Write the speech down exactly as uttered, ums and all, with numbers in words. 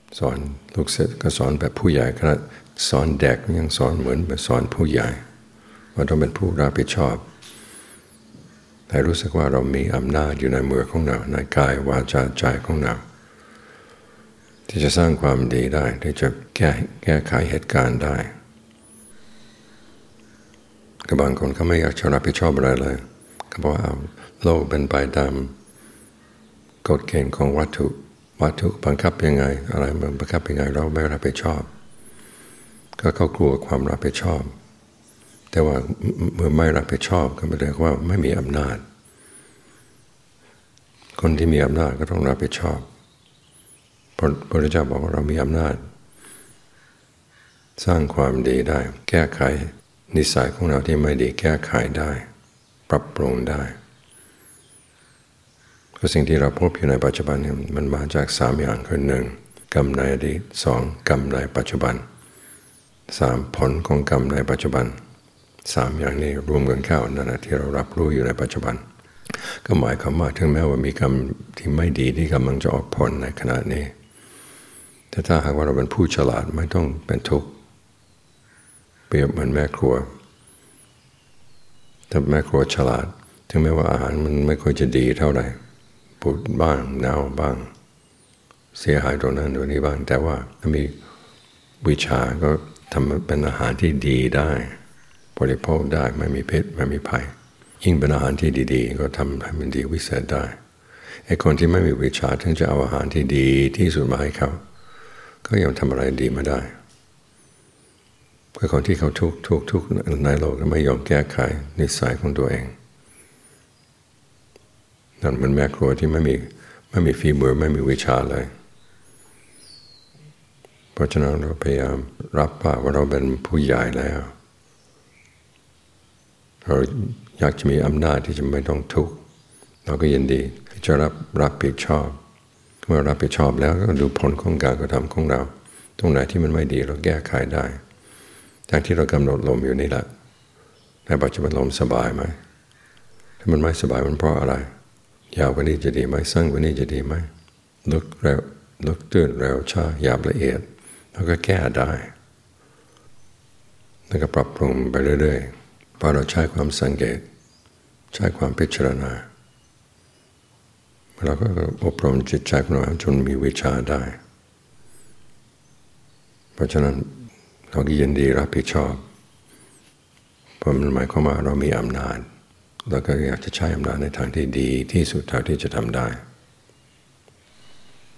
สอนลูกศิษย์ก็สอนแบบผู้ใหญ่ขณะสอนเด็กยังสอนเหมือนสอนผู้ใหญ่ว่าต้องเป็นผู้รับผิดชอบให้รู้สึกว่าเรามีอำนาจอยู่ในมือของเราในกายวาจาใจของเราที่จะสร้างความดีได้ที่จะแก้แก้ไขเหตุการณ์ได้ก็บางคนเขาไม่อยากจะรับผิดชอบอะไรเลยก็บอกว่าโลกเป็นไปตามกฎเกณฑ์ของวัตถุวัตถุบังคับยังไงอะไรมันบังคับยังไงเราไม่รับผิดชอบก็เขากลัวความรับผิดชอบแต่ว่าเมื่อไม่รับผิดชอบก็หมายถึงว่าไม่มีอำนาจคนที่มีอำนาจก็ต้องรับผิดชอบพระพุทธเจ้าบอกว่าเรามีอำนาจสร้างความดีได้แก้ไขนิสัยของเราที่ไม่ดีแก้ไขได้ปรับปรุงได้ก็สิ่งที่เราพบอยู่ในปัจจุบันเนี่ยมันมาจากสามอย่างคือหนึ่งกรรมในอดีตสองกรรมในปัจจุบันสามผลของกรรมในปัจจุบันสามอย่างนี้รวมกันเข้านั่นแหละที่เรารับรู้อยู่ในปัจจุบันก็หมายความว่าถึงแม้ว่ามีกรรมที่ไม่ดีที่กำลังจะออกผลในขณะนี้แต่ถ้าหากว่าเราเป็นผู้ฉลาดไม่ต้องเป็นทุกข์เปรียบเหมือนแม่ครัวถ้าแม่ครัวฉลาดถึงแม้ว่าอาหารมันไม่ค่อยจะดีเท่าไหร่ปูดบ้างเน่าบ้างเสียหายตรงนั้นตรงนี้บ้างแต่ว่าถ้ามีวิชาก็ทำเป็นอาหารที่ดีได้บริโภคได้ไม่มีพิษไม่มีภัยยิ่งเป็นอาหารที่ดีๆก็ทำให้มันดีวิเศษได้ไอ้คนที่ไม่มีวิชาถึงจะเอาอาหารที่ดีที่สุดมาให้เขาก็ยังทำอะไรดีไม่ได้คือคนที่เขาทุกข์ทุกข์ทุกข์ในโลกไม่ยอมแก้ไขนิสัยของตัวเองนั่นมันแม่ครัวที่ไม่มีไม่มีฝีมือไม่มีวิชาเลยเพราะฉะนั้นเราพยายามรับปากว่าเราเป็นผู้ใหญ่แล้วเราอยากจะมีอำนาจที่จะไม่ต้องทุกข์เราก็ยินดีที่จะรับรับผิดชอบเมื่อรับผิดชอบแล้วก็ดูผลของการกระทำของเราตรงไหนที่มันไม่ดีเราแก้ไขได้จากที่เรากำหนดลมอยู่นี่แหละในปัจจุบันลมสบายไหมถ้ามันไม่สบายมันเพราะอะไรยาวกว่านี้จะดีไหมสั้นกว่านี้จะดีไหมลึกเร็วลึกตื้นเร็วช้าหยาบละเอียดแล้วก็แก้ได้แล้วก็ปรับปรุงไปเรื่อยๆเพราะเราใช้ความสังเกตใช้ความพิจารณาเราก็อบรมจิตใจของเราจนมีวิชาได้เพราะฉะนั้นเราก็ยินดีรับผิดชอบเพราะมันหมายความว่าเรามีอำนาจแล้วก็อยากจะใช้อำนาจในทางที่ดีที่สุดเท่าที่จะทำได้